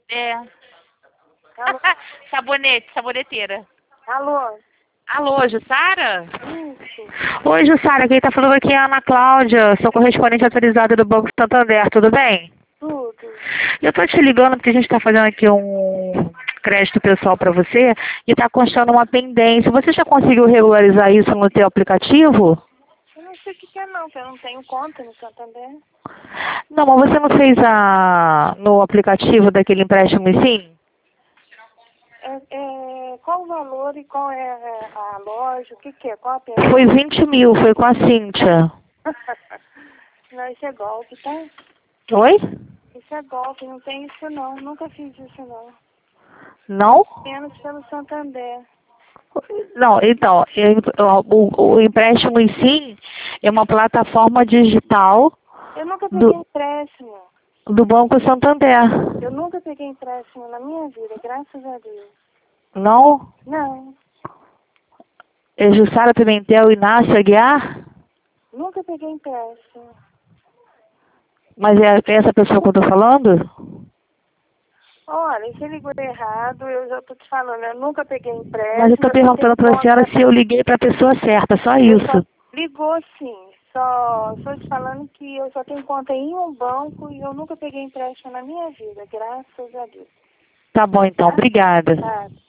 É. Alô? Sabonete, saboneteira. Alô? Alô, Jussara? Isso. Oi, Jussara, quem tá falando aqui é a Ana Cláudia, sou correspondente autorizada do Banco Santander, tudo bem? Tudo. Eu tô te ligando porque a gente tá fazendo aqui um crédito pessoal pra você e tá constando uma pendência. Você já conseguiu regularizar isso no teu aplicativo? Eu não sei o que é não, porque eu não tenho conta no Santander. Não, mas você não fez no aplicativo daquele empréstimo sim? Qual o valor e qual é a loja? O que é? Qual a pena? Foi 20 mil, foi com a Cíntia. Não, isso é golpe, tá? Oi? Isso é golpe, não tem isso não. Nunca fiz isso não. Não? Apenas pelo Santander. Não, então, o empréstimo em si é uma plataforma digital Eu nunca peguei do, empréstimo. do Banco Santander. Eu nunca peguei empréstimo na minha vida, graças a Deus. Não? Não, É Jussara Pimentel Inácio Aguiar? nunca peguei empréstimo. Mas é essa pessoa que eu tô falando? Olha, você ligou errado, eu já tô te falando, eu nunca peguei Mas eu empréstimo, tô eu não tenho perguntando pra senhora conta. se eu liguei pra pessoa certa, só Eu só isso. ligou sim, só estou te falando que eu só tenho conta em um banco e eu nunca peguei empréstimo na minha vida, graças a Deus. Tá bom então, Tá? obrigada. Tá.